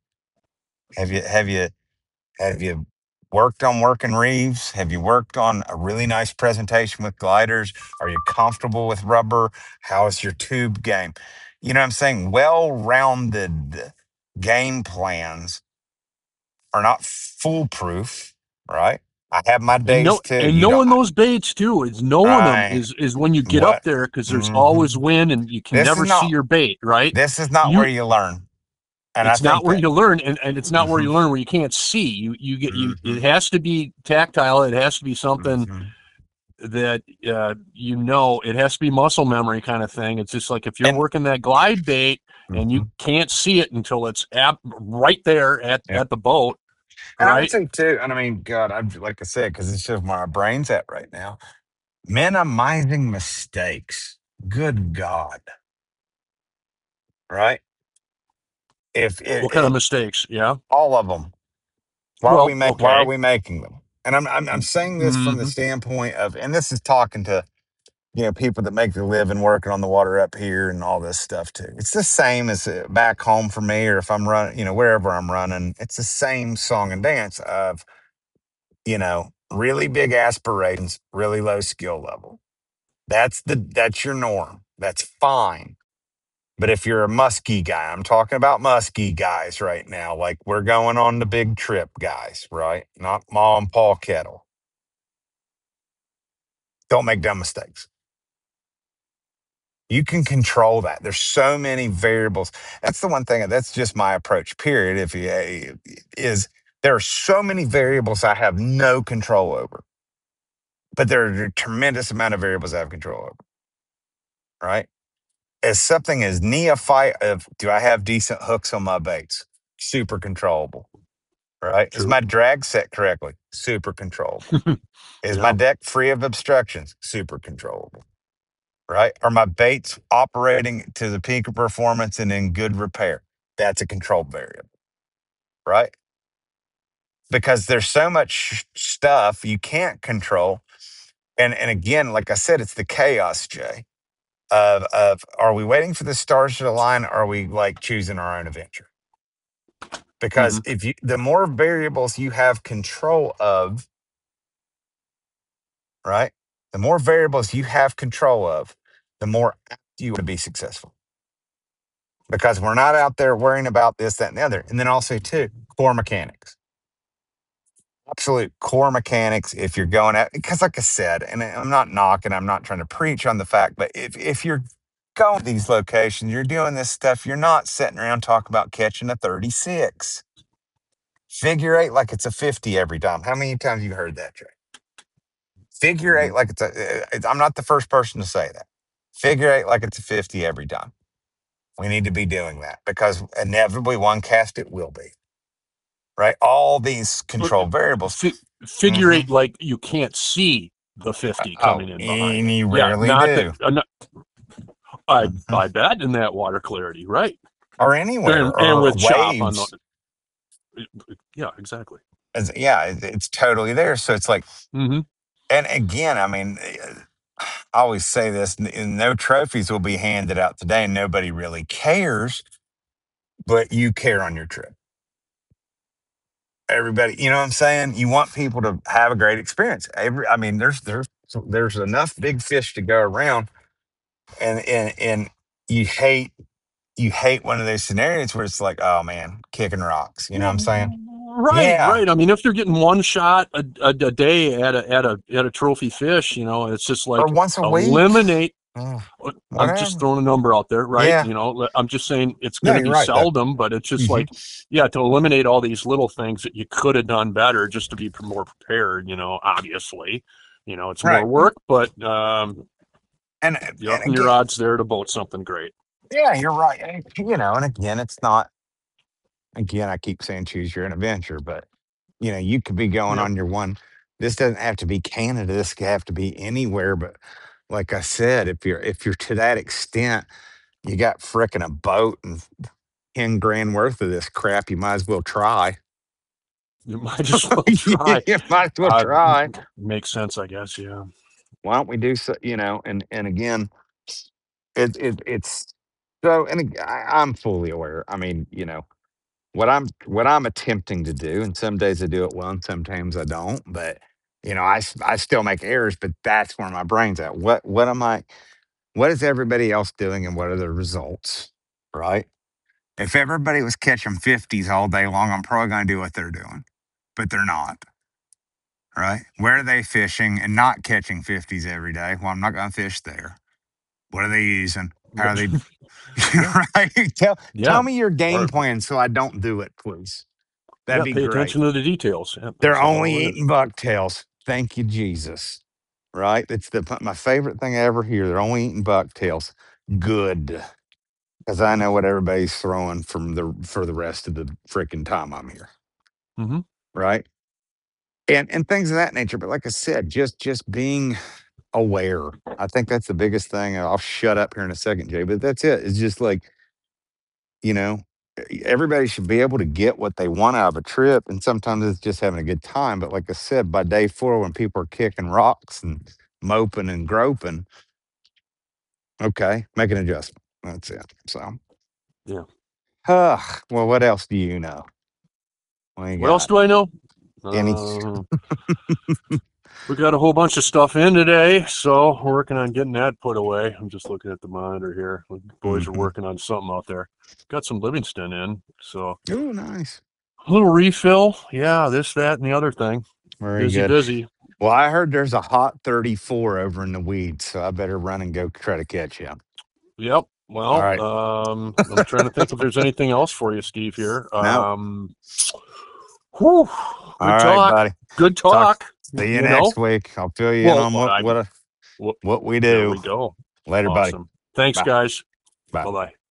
Have you worked on working reeves? Have you worked on a really nice presentation with gliders? Are you comfortable with rubber? How is your tube game? You know what I'm saying? Well-rounded game plans are not foolproof, right? I have my And days no, too. and You don't. knowing those baits too is knowing them I is when you get what? up there because there's always Hmm. wind and you can This is never see not. your bait. Right? This is not where You you learn, and I It's not think where that. you learn, and it's not where Hmm. you learn where you can't see. You get you. Hmm. It has to be tactile. It has to be something Hmm. that it has to be muscle memory kind of thing. It's just like if you're And working that glide bait and you mhm, can't see it until it's right there at yeah. at the boat, And I would right? say too, and I mean, God, I've like I said, because it's just where my brain's at right now. Minimizing mistakes. Good God, right? If What kind of it mistakes? Yeah. all of them, Well, why are okay. we making them? And I'm saying this from the Mm-hmm. standpoint of, and this is talking to people that make their living working on the water up here and all this stuff too. It's the same as back home for me, or if I'm running, wherever I'm running, it's the same song and dance of really big aspirations, really low skill level. That's your norm. That's fine. But if you're a muskie guy, I'm talking about muskie guys right now. Like we're going on the big trip, guys, right? Not Ma and Paul Kettle. Don't make dumb mistakes. You can control that. There's so many variables. That's the one thing. That's just my approach. Period. If you is there are so many variables I have no control over, but there are a tremendous amount of variables I have control over. right? As something as neophyte of, do I have decent hooks on my baits? Super controllable, right? Is True. my drag set correctly? Super controllable. Is my Yeah. deck free of obstructions? Super controllable, right? Are my baits operating to the peak of performance and in good repair? That's a control variable, right? Because there's so much stuff you can't control. And again, like I said, it's the chaos, Jay, of are we waiting for the stars to align? Or are we like choosing our own adventure? Because Hmm. if you, the more variables you have control of, right? The more variables you have control of, the more apt you to be successful. Because we're not out there worrying about this, that, and the other. And then also, too, core mechanics. Absolute core mechanics. If you're going at, because like I said, and I'm not knocking, I'm not trying to preach on the fact, but if you're going to these locations, you're doing this stuff, you're not sitting around talking about catching a 36. Figure eight like it's a 50 every time. How many times you heard that, Jay? Figure Hmm. eight like I'm not the first person to say that. Figure eight like it's a 50 every time. We need to be doing that because inevitably one cast it will be, right? All these control variables. Figure Hmm. eight like you can't see the 50 Oh, coming in behind. and you Yeah, rarely not that. do. I Mhm. bet in that water clarity, right? Or anywhere, And or with chop on the. waves. Yeah, exactly. Yeah, it's totally there. So it's like, Hmm. and again, I mean, I always say this: no trophies will be handed out today, and nobody really cares, but you care on your trip. Everybody, you know what I'm saying? You want people to have a great experience. I mean, there's enough big fish to go around, and you hate one of those scenarios where it's like, oh man, kicking rocks. You know what I'm saying? Right, Yeah, right. I mean, if they're getting one shot a day at a trophy fish, it's just or like once a week, eliminate. mm, I'm just whatever. throwing a number out there, right? Yeah, I'm just saying it's no, going to you're be right though. seldom, but it's just Hmm. like, yeah, to eliminate all these little things that you could have done better just to be more prepared. Obviously, it's more Right, work, but and you're and upping your again, odds there to boat something great. yeah, you're right. And again, it's not. Again, I keep saying choose your own adventure, but you could be going Yeah, on your one. This doesn't have to be Canada. This could have to be anywhere. But like I said, if you're to that extent, you got frickin' a boat and 10 grand worth of this crap. You might as well try. you might as well try. You might as well Uh, try. Makes sense, I guess. Yeah. Why don't we do so? And again, it's so. I'm fully aware. I mean, what I'm attempting to do, and some days I do it well, and sometimes I don't. But I still make errors. But that's where my brain's at. What am I? What is everybody else doing, and what are the results? Right? If everybody was catching 50s all day long, I'm probably going to do what they're doing, but they're not. Right? Where are they fishing and not catching 50s every day? Well, I'm not going to fish there. What are they using? How are they? Yeah. Right? Tell Yeah. me your game Or plan so I don't do it, please. That'd yeah, be pay great. attention to the details. Yeah, They're that's only all it is. eating bucktails. Thank you, Jesus. Right? It's my favorite thing I ever hear. They're only eating bucktails. Good. Because I know what everybody's throwing for the rest of the freaking time I'm here. Hmm. Right? And things of that nature. But like I said, just being aware. I think that's the biggest thing. And I'll shut up here in a second, Jay. But that's it. It's just like, you know, everybody should be able to get what they want out of a trip. And sometimes it's just having a good time. But like I said, by day four, when people are kicking rocks and moping and groping, okay, make an adjustment. That's it. So, Yeah. well, what else do you know? What you What else got? do I know? Any? Uh, we got a whole bunch of stuff in today, so we're working on getting that put away. I'm just looking at the monitor here. The boys are Mm-hmm. working on something out there. Got some Livingston in, so Oh, nice. a little refill. Yeah, this, that, and the other thing. Very Busy, good. busy. Well, I heard there's a hot 34 over in the weeds, so I better run and go try to catch you. Yep. All Well, right. I'm trying to think if there's anything else for you, Steve. Here. No. Whew, All good right, talk. buddy. Good Talk. talk. See you You next know. week. I'll fill you in Well, on what I what Well, what we there do. we go. Later, buddy. Awesome. Thanks, Bye. guys. Bye. Bye bye.